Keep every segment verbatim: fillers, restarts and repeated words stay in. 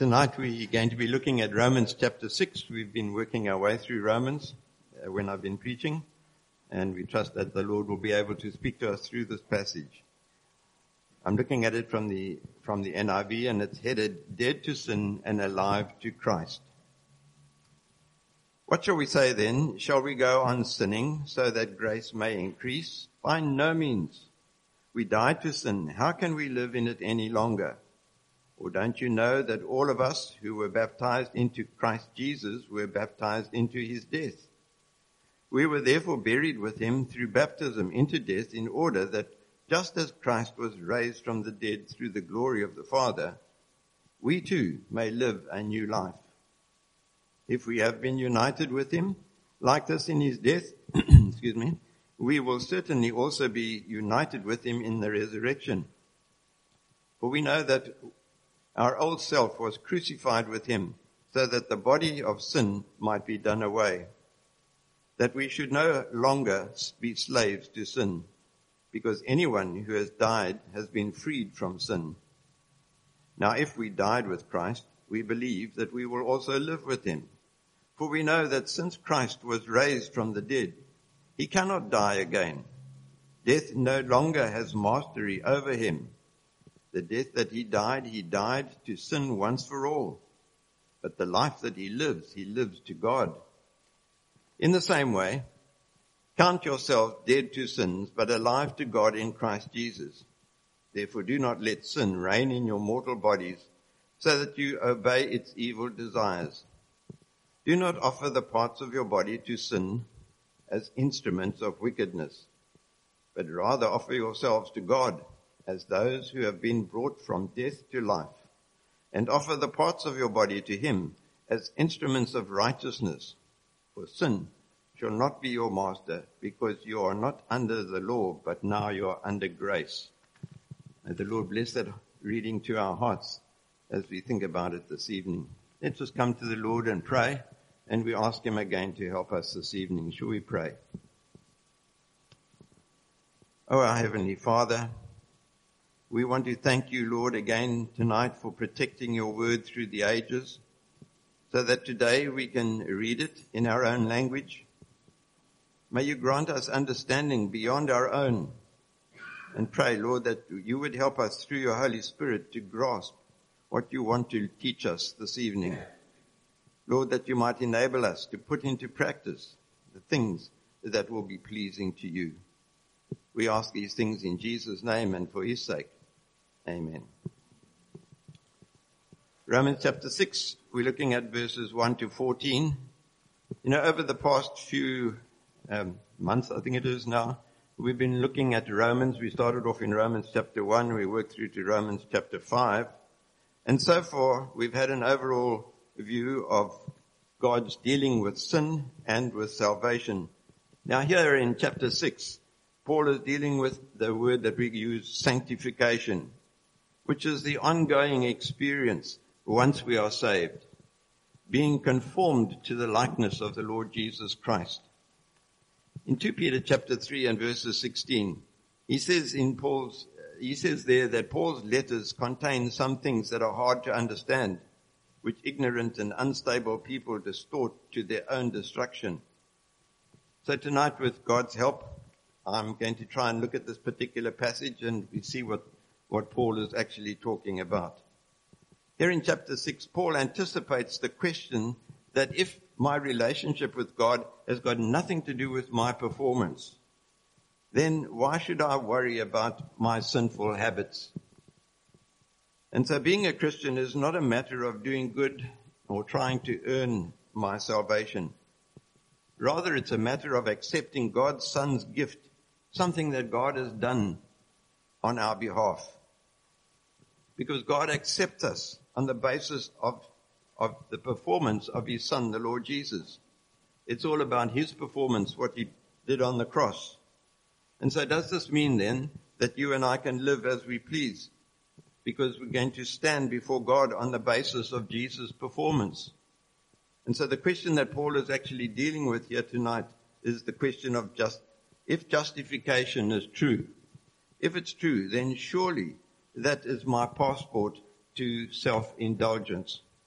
Tonight we're going to be looking at Romans chapter six. We've been working our way through Romans uh, when I've been preaching, and we trust that the Lord will be able to speak to us through this passage. I'm looking at it from the from the N I V, and it's headed, Dead to Sin and Alive to Christ. What shall we say then? Shall we go on sinning so that grace may increase? By no means. We died to sin. How can we live in it any longer? Or don't you know that all of us who were baptized into Christ Jesus were baptized into his death? We were therefore buried with him through baptism into death, in order that just as Christ was raised from the dead through the glory of the Father, we too may live a new life. If we have been united with him like this in his death, excuse me, we will certainly also be united with him in the resurrection. For we know that our old self was crucified with him, so that the body of sin might be done away, that we should no longer be slaves to sin, because anyone who has died has been freed from sin. Now if we died with Christ, we believe that we will also live with him. For we know that since Christ was raised from the dead, he cannot die again. Death no longer has mastery over him. The death that he died, he died to sin once for all. But the life that he lives, he lives to God. In the same way, count yourselves dead to sins, but alive to God in Christ Jesus. Therefore do not let sin reign in your mortal bodies, so that you obey its evil desires. Do not offer the parts of your body to sin as instruments of wickedness, but rather offer yourselves to God as those who have been brought from death to life, and offer the parts of your body to him as instruments of righteousness. For sin shall not be your master, because you are not under the law, but now you are under grace. May the Lord bless that reading to our hearts as we think about it this evening. Let's just come to the Lord and pray, and we ask him again to help us this evening. Shall we pray? Oh, our Heavenly Father, we want to thank you, Lord, again tonight for protecting your word through the ages, so that today we can read it in our own language. May you grant us understanding beyond our own, and pray, Lord, that you would help us through your Holy Spirit to grasp what you want to teach us this evening. Lord, that you might enable us to put into practice the things that will be pleasing to you. We ask these things in Jesus' name and for his sake. Amen. Romans chapter six, we're looking at verses one to fourteen. You know, over the past few um, months, I think it is now, we've been looking at Romans. We started off in Romans chapter one, we worked through to Romans chapter five. And so far, we've had an overall view of God's dealing with sin and with salvation. Now here in chapter six, Paul is dealing with the word that we use, sanctification, which is the ongoing experience once we are saved, being conformed to the likeness of the Lord Jesus Christ. In Second Peter chapter three and verses sixteen, he says in Paul's, he says there that Paul's letters contain some things that are hard to understand, which ignorant and unstable people distort to their own destruction. So tonight, with God's help, I'm going to try and look at this particular passage and we see what, what Paul is actually talking about. Here in chapter six, Paul anticipates the question that if my relationship with God has got nothing to do with my performance, then why should I worry about my sinful habits? And so being a Christian is not a matter of doing good or trying to earn my salvation. Rather, it's a matter of accepting God's Son's gift, something that God has done on our behalf. Because God accepts us on the basis of, of the performance of his Son, the Lord Jesus. It's all about his performance, what he did on the cross. And so does this mean then that you and I can live as we please? Because we're going to stand before God on the basis of Jesus' performance. And so the question that Paul is actually dealing with here tonight is the question of just, if justification is true, if it's true, then surely that is my passport to self-indulgence.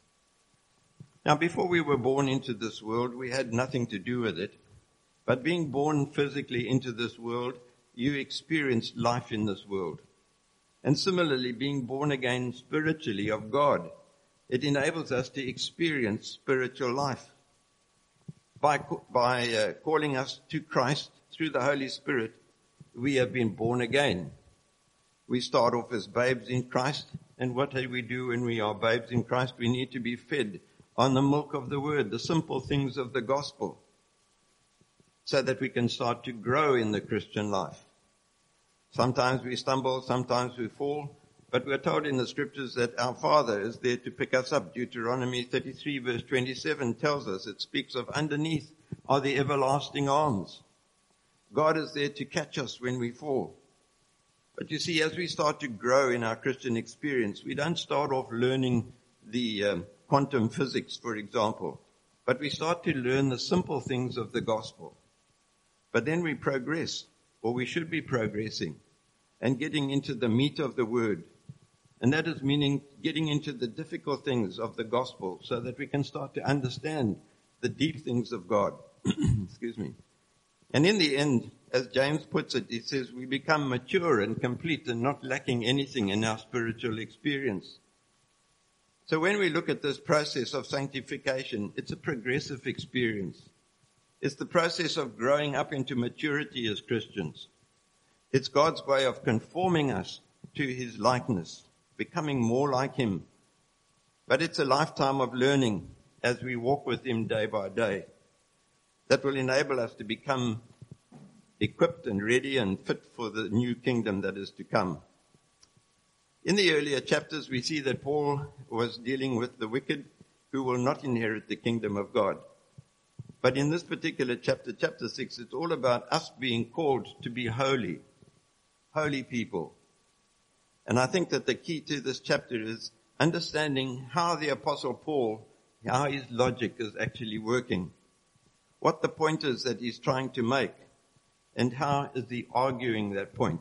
Now, before we were born into this world, we had nothing to do with it. But being born physically into this world, you experienced life in this world. And similarly, being born again spiritually of God, it enables us to experience spiritual life. By, by uh, calling us to Christ through the Holy Spirit, we have been born again. We start off as babes in Christ, and what do we do when we are babes in Christ? We need to be fed on the milk of the Word, the simple things of the gospel, so that we can start to grow in the Christian life. Sometimes we stumble, sometimes we fall, but we're told in the scriptures that our Father is there to pick us up. Deuteronomy thirty-three verse twenty-seven tells us, it speaks of underneath are the everlasting arms. God is there to catch us when we fall. But you see, as we start to grow in our Christian experience, we don't start off learning the um, quantum physics, for example, but we start to learn the simple things of the gospel. But then we progress, or we should be progressing, and getting into the meat of the word. And that is meaning getting into the difficult things of the gospel so that we can start to understand the deep things of God. Excuse me. And in the end, as James puts it, he says, we become mature and complete and not lacking anything in our spiritual experience. So when we look at this process of sanctification, it's a progressive experience. It's the process of growing up into maturity as Christians. It's God's way of conforming us to his likeness, becoming more like him. But it's a lifetime of learning as we walk with him day by day that will enable us to become equipped and ready and fit for the new kingdom that is to come. In the earlier chapters, we see that Paul was dealing with the wicked who will not inherit the kingdom of God. But in this particular chapter, chapter six, it's all about us being called to be holy, holy people. And I think that the key to this chapter is understanding how the Apostle Paul, how his logic is actually working, what the point is that he's trying to make, and how is he arguing that point.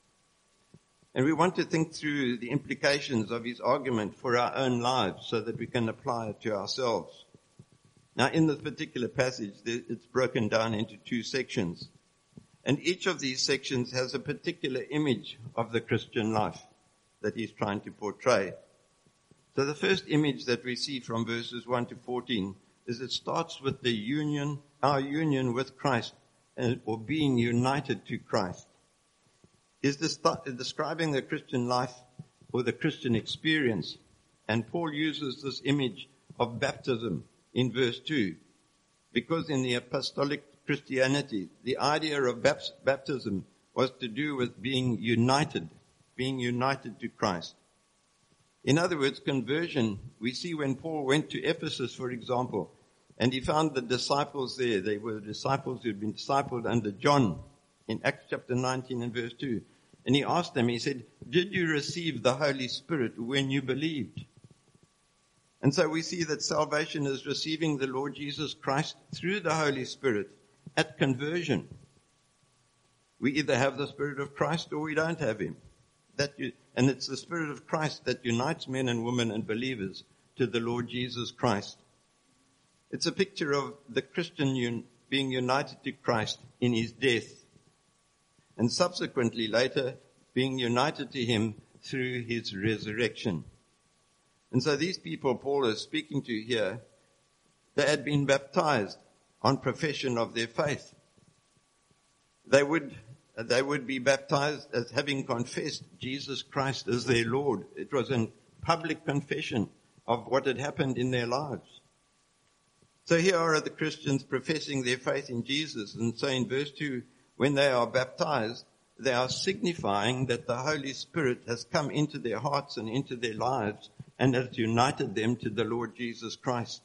And we want to think through the implications of his argument for our own lives so that we can apply it to ourselves. Now, in this particular passage, it's broken down into two sections. And each of these sections has a particular image of the Christian life that he's trying to portray. So the first image that we see from verses one to fourteen is it starts with the union, our union with Christ, or being united to Christ. Is this describing the Christian life or the Christian experience? And Paul uses this image of baptism in verse two, because in the apostolic Christianity, the idea of baptism was to do with being united, being united to Christ. In other words, conversion, we see when Paul went to Ephesus, for example, and he found the disciples there. They were disciples who had been discipled under John in Acts chapter nineteen and verse two. And he asked them, he said, did you receive the Holy Spirit when you believed? And so we see that salvation is receiving the Lord Jesus Christ through the Holy Spirit at conversion. We either have the Spirit of Christ or we don't have him. That you, and it's the Spirit of Christ that unites men and women and believers to the Lord Jesus Christ. It's a picture of the Christian un, being united to Christ in his death, and subsequently later being united to him through his resurrection. And so these people Paul is speaking to here, they had been baptized on profession of their faith. They would, they would be baptized as having confessed Jesus Christ as their Lord. It was a public confession of what had happened in their lives. So here are the Christians professing their faith in Jesus. And so in verse two, when they are baptized, they are signifying that the Holy Spirit has come into their hearts and into their lives and has united them to the Lord Jesus Christ.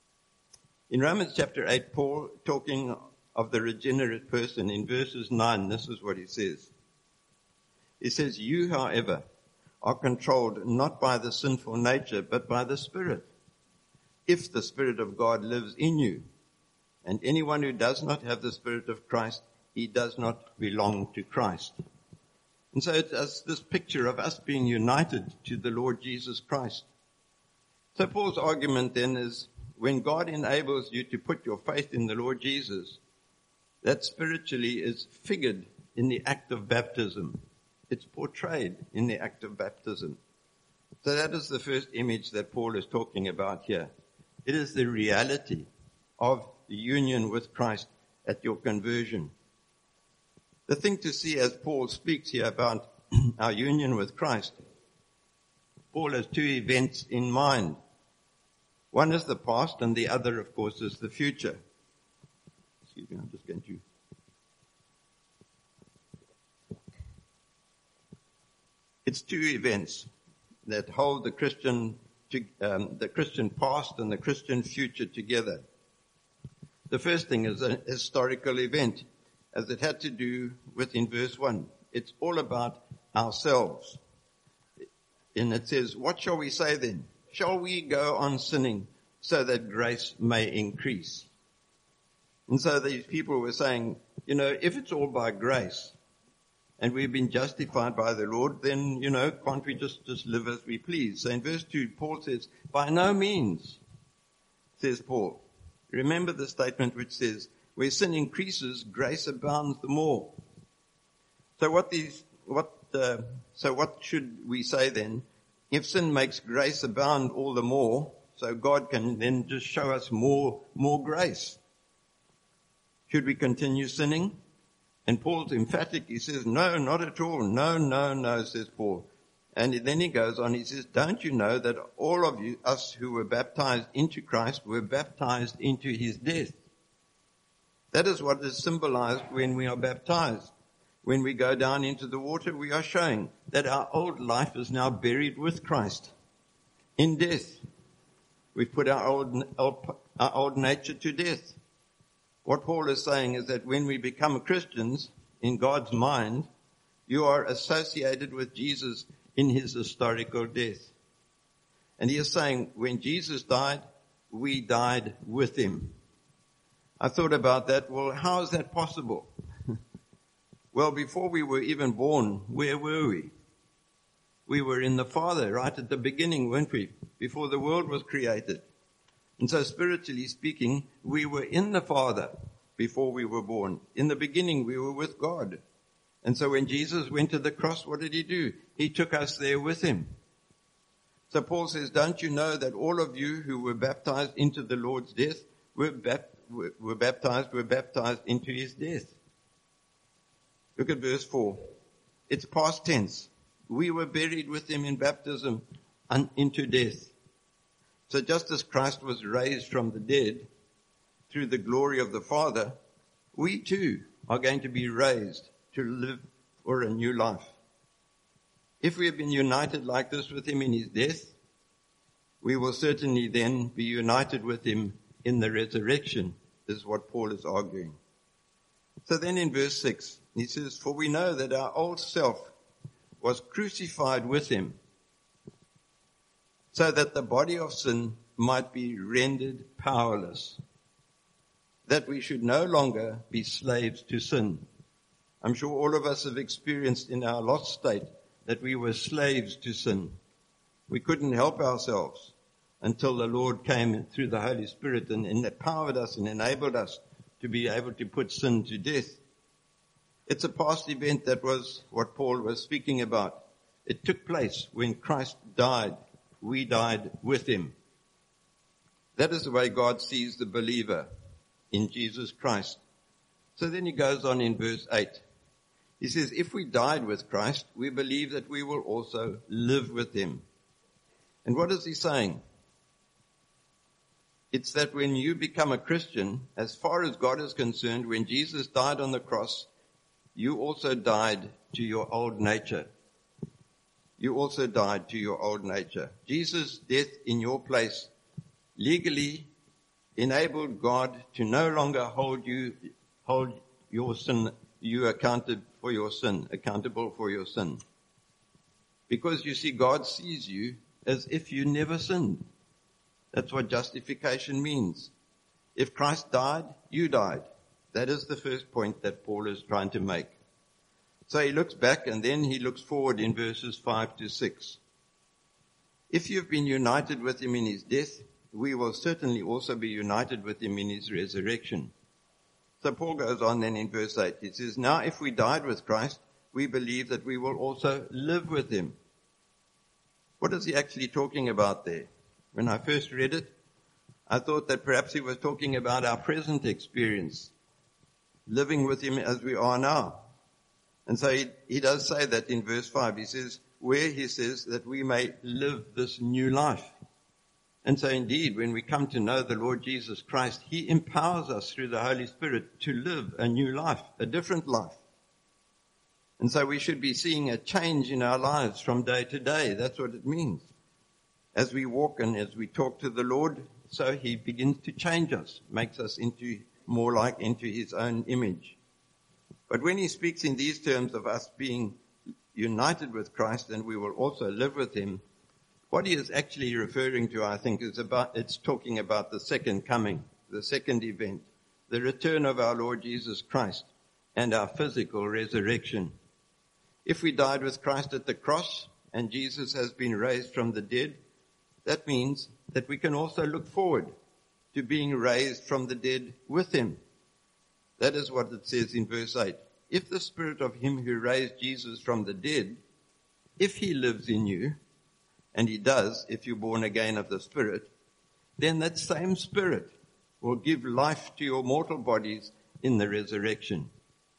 In Romans chapter eight, Paul, talking of the regenerate person, in verses nine, this is what he says. He says, you, however, are controlled not by the sinful nature, but by the Spirit, if the Spirit of God lives in you. And anyone who does not have the Spirit of Christ, he does not belong to Christ. And so it's this picture of us being united to the Lord Jesus Christ. So Paul's argument then is, when God enables you to put your faith in the Lord Jesus, that spiritually is figured in the act of baptism. It's portrayed in the act of baptism. So that is the first image that Paul is talking about here. It is the reality of the union with Christ at your conversion. The thing to see as Paul speaks here about our union with Christ, Paul has two events in mind. One is the past and the other, of course, is the future. Excuse me, I'm just going to... It's two events that hold the Christian, to, um, the Christian past and the Christian future together. The first thing is a historical event, as it had to do with in verse one. It's all about ourselves. And it says, what shall we say then? Shall we go on sinning so that grace may increase? And so these people were saying, you know, if it's all by grace and we've been justified by the Lord, then, you know, can't we just, just live as we please? So in verse two, Paul says, by no means, says Paul. Remember the statement which says, where sin increases, grace abounds the more. So what these, what, uh, so what should we say then? If sin makes grace abound all the more, so God can then just show us more, more grace. Should we continue sinning? And Paul's emphatic. He says, no, not at all. No, no, no, says Paul. And then he goes on, he says, don't you know that all of you, us who were baptized into Christ, were baptized into his death? That is what is symbolized when we are baptized. When we go down into the water, we are showing that our old life is now buried with Christ in death. We've put our old, old, our old nature to death. What Paul is saying is that when we become Christians, in God's mind, you are associated with Jesus in his historical death. And he is saying, when Jesus died, we died with him. I thought about that. Well, how is that possible? Well, before we were even born, where were we? We were in the Father right at the beginning, weren't we? Before the world was created. And so spiritually speaking, we were in the Father before we were born. In the beginning, we were with God. And so when Jesus went to the cross, what did he do? He took us there with him. So Paul says, don't you know that all of you who were baptized into the Lord's death were, bap- were, were baptized, were baptized into his death? Look at verse four. It's past tense. We were buried with him in baptism and into death. So just as Christ was raised from the dead through the glory of the Father, we too are going to be raised to live for a new life. If we have been united like this with him in his death, we will certainly then be united with him in the resurrection, is what Paul is arguing. So then in verse six, he says, for we know that our old self was crucified with him, so that the body of sin might be rendered powerless, that we should no longer be slaves to sin. I'm sure all of us have experienced in our lost state that we were slaves to sin. We couldn't help ourselves until the Lord came through the Holy Spirit and empowered us and enabled us to be able to put sin to death. It's a past event that was what Paul was speaking about. It took place when Christ died. We died with him. That is the way God sees the believer in Jesus Christ. So then he goes on in verse eight. He says, if we died with Christ, we believe that we will also live with him. And what is he saying? It's that when you become a Christian, as far as God is concerned, when Jesus died on the cross, you also died to your old nature. You also died to your old nature. Jesus' death in your place legally enabled God to no longer hold you, hold your sin, you accounted for your sin, accountable for your sin. Because you see, God sees you as if you never sinned. That's what justification means. If Christ died, you died. That is the first point that Paul is trying to make. So he looks back and then he looks forward in verses five to six. If you've been united with him in his death, we will certainly also be united with him in his resurrection. So Paul goes on then in verse eight. He says, now if we died with Christ, we believe that we will also live with him. What is he actually talking about there? When I first read it, I thought that perhaps he was talking about our present experience, living with him as we are now. And so he, he does say that in verse five. He says, where he says that we may live this new life. And so indeed, when we come to know the Lord Jesus Christ, he empowers us through the Holy Spirit to live a new life, a different life. And so we should be seeing a change in our lives from day to day. That's what it means. As we walk and as we talk to the Lord, so he begins to change us, makes us into more like into his own image. But when he speaks in these terms of us being united with Christ and we will also live with him, what he is actually referring to, I think, is about, it's talking about the second coming, the second event, the return of our Lord Jesus Christ and our physical resurrection. If we died with Christ at the cross and Jesus has been raised from the dead, that means that we can also look forward to being raised from the dead with him. That is what it says in verse eight. If the spirit of him who raised Jesus from the dead, if he lives in you, and he does if you're born again of the Spirit, then that same Spirit will give life to your mortal bodies in the resurrection.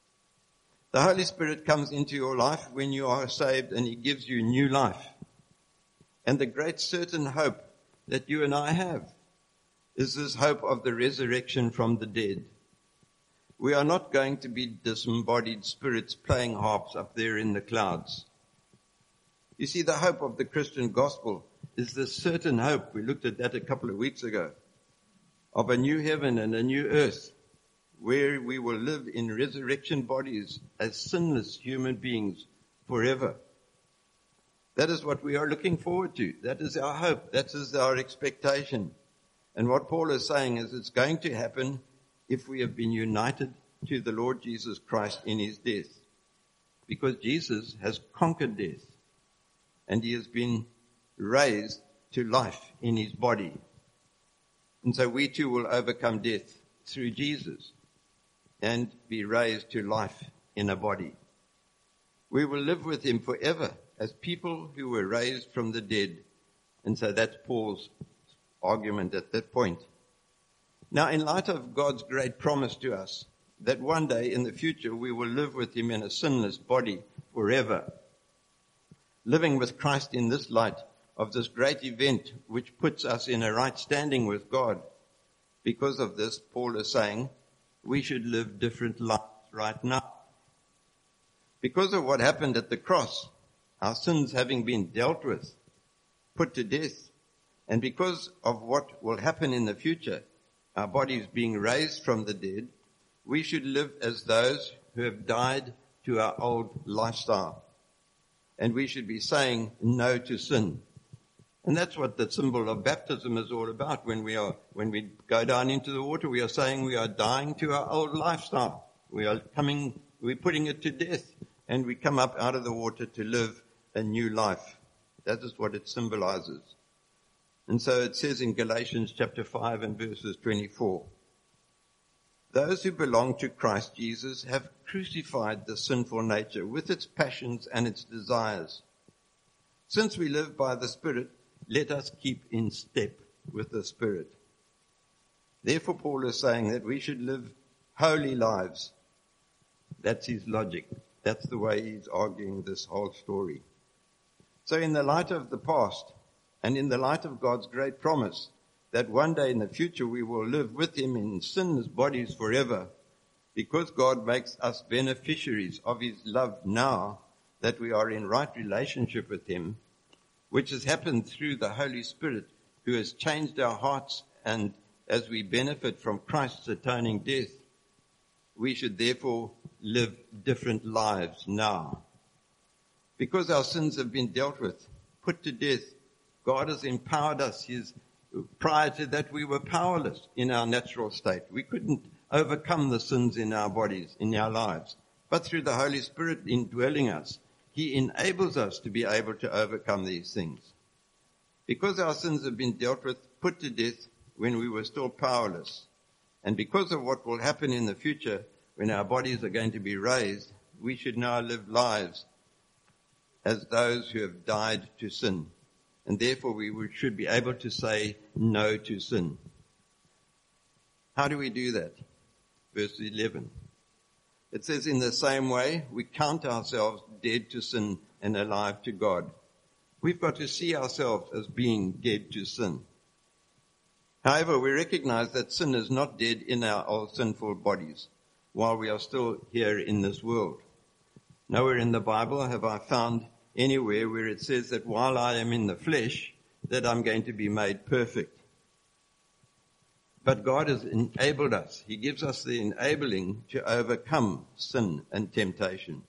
The Holy Spirit comes into your life when you are saved and he gives you new life. And the great certain hope that you and I have is this hope of the resurrection from the dead. We are not going to be disembodied spirits playing harps up there in the clouds. You see, the hope of the Christian gospel is this certain hope, we looked at that a couple of weeks ago, of a new heaven and a new earth, where we will live in resurrection bodies as sinless human beings forever. That is what we are looking forward to. That is our hope. That is our expectation. And what Paul is saying is it's going to happen if we have been united to the Lord Jesus Christ in his death. Because Jesus has conquered death. And he has been raised to life in his body. And so we too will overcome death through Jesus and be raised to life in a body. We will live with him forever as people who were raised from the dead. And so that's Paul's argument at that point. Now, in light of God's great promise to us that one day in the future we will live with him in a sinless body forever, living with Christ in this light of this great event which puts us in a right standing with God. Because of this, Paul is saying we should live different lives right now. Because of what happened at the cross, our sins having been dealt with, put to death, and because of what will happen in the future, our bodies being raised from the dead, we should live as those who have died to our old lifestyle. And we should be saying no to sin. And that's what the symbol of baptism is all about. When we are, when we go down into the water, we are saying we are dying to our old lifestyle. We are coming, we're putting it to death, and we come up out of the water to live a new life. That is what it symbolizes. And so it says in Galatians chapter five and verses twenty-four, those who belong to Christ Jesus have crucified the sinful nature with its passions and its desires. Since we live by the Spirit, let us keep in step with the Spirit. Therefore, Paul is saying that we should live holy lives. That's his logic. That's the way he's arguing this whole story. So in the light of the past, and in the light of God's great promise that one day in the future we will live with him in sinless bodies forever, because God makes us beneficiaries of his love now that we are in right relationship with him, which has happened through the Holy Spirit who has changed our hearts, and as we benefit from Christ's atoning death, we should therefore live different lives now. Because our sins have been dealt with, put to death, God has empowered us. His, prior to that, we were powerless in our natural state. We couldn't overcome the sins in our bodies, in our lives. But through the Holy Spirit indwelling us, he enables us to be able to overcome these things. Because our sins have been dealt with, put to death when we were still powerless. And because of what will happen in the future, when our bodies are going to be raised, we should now live lives as those who have died to sin. And therefore we should be able to say no to sin. How do we do that? Verse eleven. It says, in the same way, we count ourselves dead to sin and alive to God. We've got to see ourselves as being dead to sin. However, we recognize that sin is not dead in our old sinful bodies while we are still here in this world. Nowhere in the Bible have I found anywhere where it says that while I am in the flesh, that I'm going to be made perfect. But God has enabled us. He gives us the enabling to overcome sin and temptation.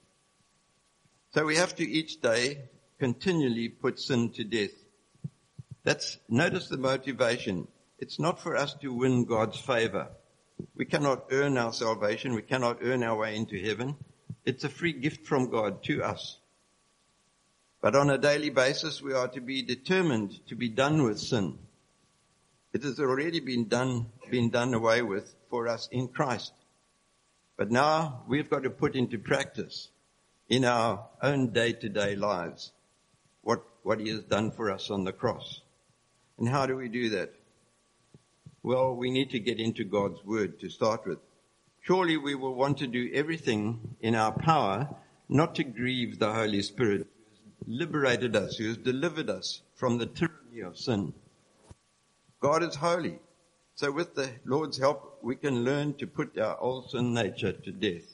So we have to each day continually put sin to death. That's, notice the motivation. It's not for us to win God's favor. We cannot earn our salvation. We cannot earn our way into heaven. It's a free gift from God to us. But on a daily basis, we are to be determined to be done with sin. It has already been done, been done away with for us in Christ. But now we've got to put into practice in our own day-to-day lives what, what He has done for us on the cross. And how do we do that? Well, we need to get into God's Word to start with. Surely we will want to do everything in our power not to grieve the Holy Spirit who has liberated us, who has delivered us from the tyranny of sin. God is holy. So with the Lord's help, we can learn to put our old sin nature to death.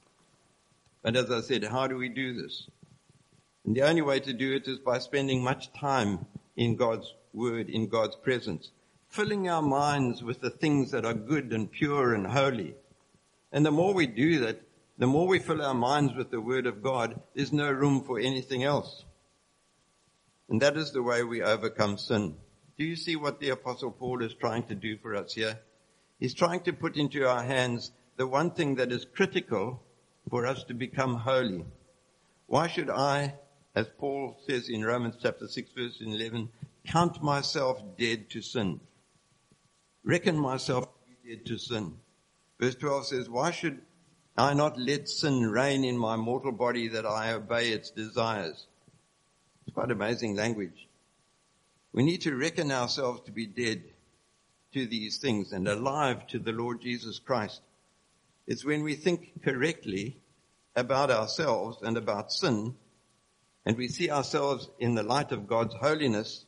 But as I said, how do we do this? And the only way to do it is by spending much time in God's Word, in God's presence, filling our minds with the things that are good and pure and holy. And the more we do that, the more we fill our minds with the Word of God, there's no room for anything else. And that is the way we overcome sin. Do you see what the Apostle Paul is trying to do for us here? He's trying to put into our hands the one thing that is critical for us to become holy. Why should I, as Paul says in Romans chapter six verse eleven, count myself dead to sin? Reckon myself to be dead to sin. Verse twelve says, why should I not let sin reign in my mortal body that I obey its desires? It's quite amazing language. We need to reckon ourselves to be dead to these things and alive to the Lord Jesus Christ. It's when we think correctly about ourselves and about sin, and we see ourselves in the light of God's holiness.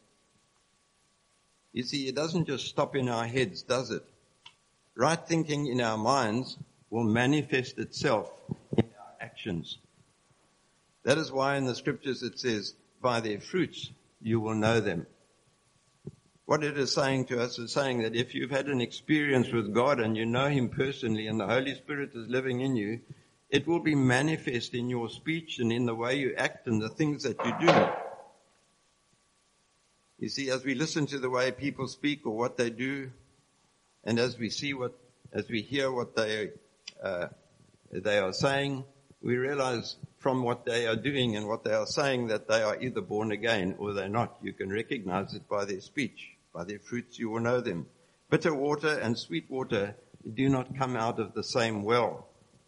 You see, it doesn't just stop in our heads, does it? Right thinking in our minds will manifest itself in our actions. That is why in the scriptures it says, by their fruits you will know them. What it is saying to us is saying that if you've had an experience with God and you know Him personally and the Holy Spirit is living in you, it will be manifest in your speech and in the way you act and the things that you do. You see, as we listen to the way people speak or what they do, and as we see what, as we hear what they, uh, they are saying, we realize from what they are doing and what they are saying that they are either born again or they're not. You can recognize it by their speech. By their fruits you will know them. Bitter water and sweet water do not come out of the same well.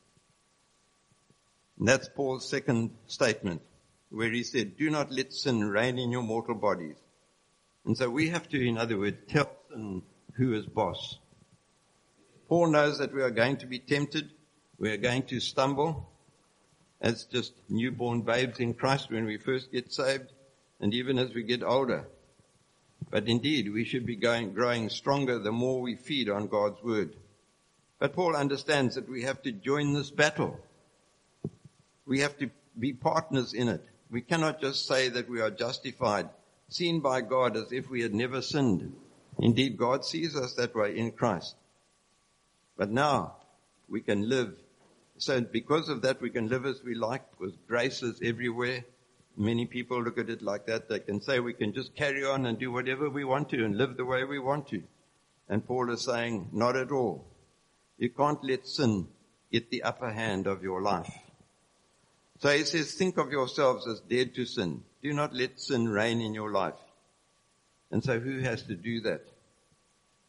And that's Paul's second statement, where he said, do not let sin reign in your mortal bodies. And so we have to, in other words, tell sin who is boss. Paul knows that we are going to be tempted. We are going to stumble as just newborn babes in Christ when we first get saved, and even as we get older. But indeed, we should be going, growing stronger the more we feed on God's Word. But Paul understands that we have to join this battle. We have to be partners in it. We cannot just say that we are justified, seen by God as if we had never sinned. Indeed, God sees us that way in Christ. But now we can live. So because of that, we can live as we like with graces everywhere. Many people look at it like that. They can say we can just carry on and do whatever we want to and live the way we want to. And Paul is saying, not at all. You can't let sin get the upper hand of your life. So he says, think of yourselves as dead to sin. Do not let sin reign in your life. And so who has to do that?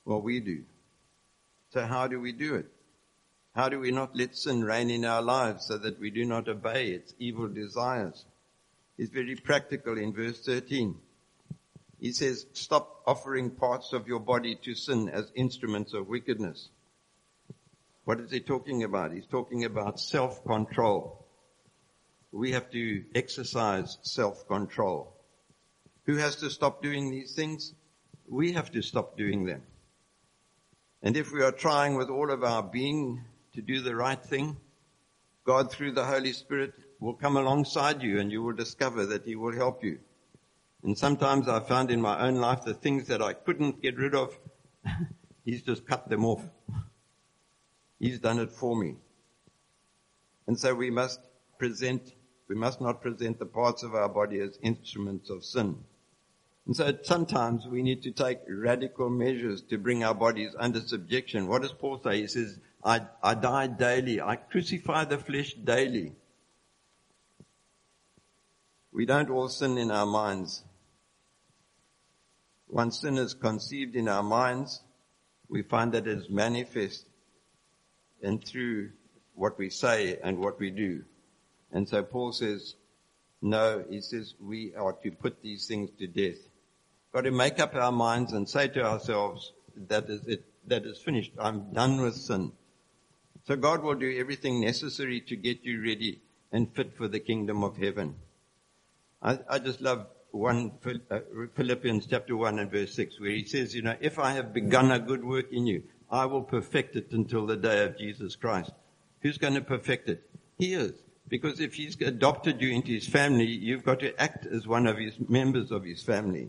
Well, we do. So how do we do it? How do we not let sin reign in our lives so that we do not obey its evil desires? He's very practical in verse thirteen. He says, stop offering parts of your body to sin as instruments of wickedness. What is he talking about? He's talking about self-control. We have to exercise self-control. Who has to stop doing these things? We have to stop doing them. And if we are trying with all of our being to do the right thing, God through the Holy Spirit will come alongside you and you will discover that He will help you. And sometimes I found in my own life the things that I couldn't get rid of, He's just cut them off. He's done it for me. And so we must present, we must not present the parts of our body as instruments of sin. And so sometimes we need to take radical measures to bring our bodies under subjection. What does Paul say? He says, I, I die daily. I crucify the flesh daily. We don't all sin in our minds. Once sin is conceived in our minds, we find that it is manifest and through what we say and what we do. And so Paul says, no, he says we are to put these things to death. Got to make up our minds and say to ourselves, that is it, that is finished. I'm done with sin. So God will do everything necessary to get you ready and fit for the kingdom of heaven. I, I just love one Philippians chapter one and verse six, where he says, you know, if I have begun a good work in you, I will perfect it until the day of Jesus Christ. Who's going to perfect it? He is. Because if He's adopted you into His family, you've got to act as one of His members of His family.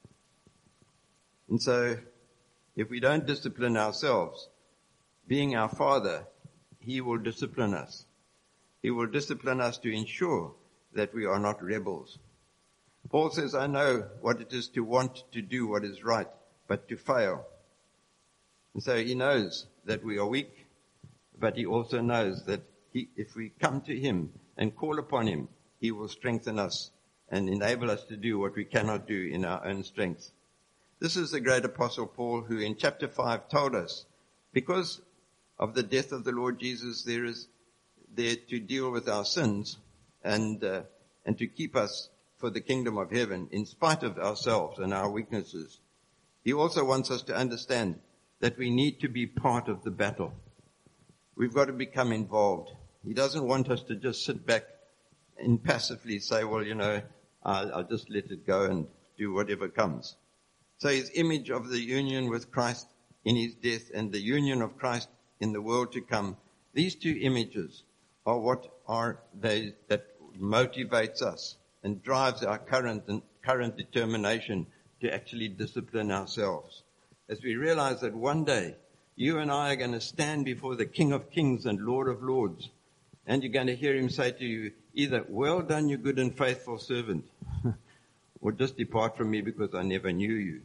And so, if we don't discipline ourselves, being our Father, He will discipline us. He will discipline us to ensure that we are not rebels. Paul says, I know what it is to want to do what is right, but to fail. And so he knows that we are weak, but he also knows that he, if we come to Him and call upon Him, He will strengthen us and enable us to do what we cannot do in our own strength. This is the great Apostle Paul who in chapter five told us, because of the death of the Lord Jesus, there is there to deal with our sins and uh, and to keep us for the kingdom of heaven in spite of ourselves and our weaknesses. He also wants us to understand that we need to be part of the battle. We've got to become involved. He doesn't want us to just sit back and passively say, well, you know, I'll, I'll just let it go and do whatever comes. So His image of the union with Christ in His death and the union of Christ in the world to come, these two images are what are they that motivates us and drives our current and current determination to actually discipline ourselves. As we realize that one day you and I are going to stand before the King of Kings and Lord of Lords, and you're going to hear Him say to you, either, well done, you good and faithful servant, or just depart from me because I never knew you.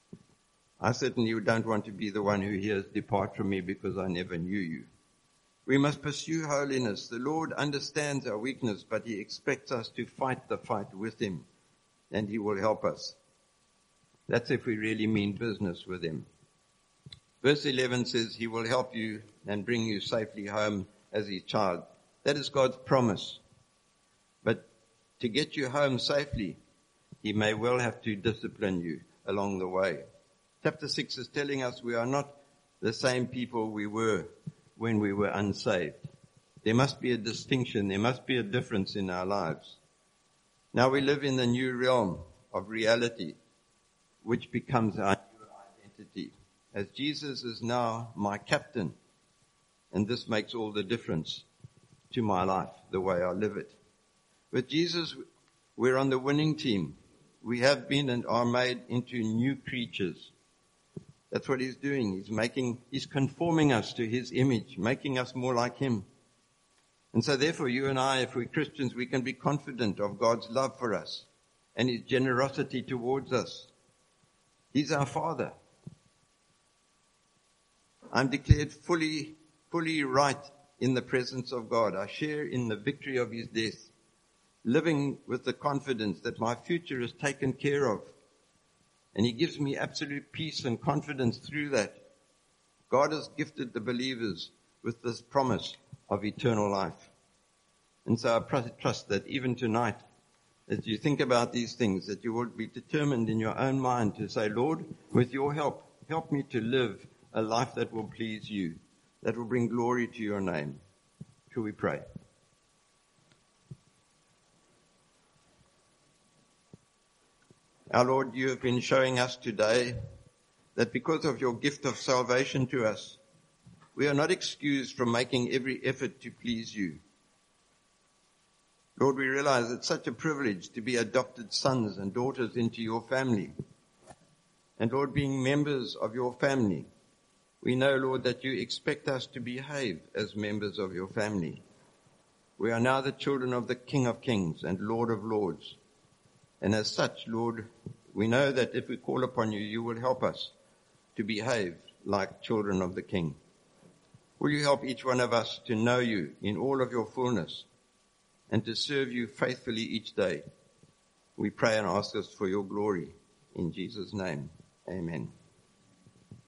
I certainly don't want to be the one who hears, depart from me because I never knew you. We must pursue holiness. The Lord understands our weakness, but He expects us to fight the fight with Him, and He will help us. That's if we really mean business with Him. Verse eleven says, He will help you and bring you safely home as His child. That is God's promise. But to get you home safely, He may well have to discipline you along the way. Chapter six is telling us we are not the same people we were when we were unsaved. There must be a distinction. There must be a difference in our lives. Now we live in the new realm of reality, which becomes our new identity. As Jesus is now my captain, and this makes all the difference to my life, the way I live it. With Jesus, we're on the winning team. We have been and are made into new creatures. That's what He's doing. He's making, He's conforming us to His image, making us more like Him. And so therefore, you and I, if we're Christians, we can be confident of God's love for us and His generosity towards us. He's our Father. I'm declared fully, fully right in the presence of God. I share in the victory of His death, living with the confidence that my future is taken care of. And he gives me absolute peace and confidence through that. God has gifted the believers with this promise of eternal life. And so I trust that even tonight, as you think about these things, that you would be determined in your own mind to say, Lord, with your help, help me to live a life that will please you, that will bring glory to your name. Shall we pray? Our Lord, you have been showing us today that because of your gift of salvation to us, we are not excused from making every effort to please you. Lord, we realize it's such a privilege to be adopted sons and daughters into your family. And Lord, being members of your family, we know, Lord, that you expect us to behave as members of your family. We are now the children of the King of Kings and Lord of Lords. And as such, Lord, we know that if we call upon you, you will help us to behave like children of the King. Will you help each one of us to know you in all of your fullness and to serve you faithfully each day? We pray and ask this for your glory. In Jesus' name, amen.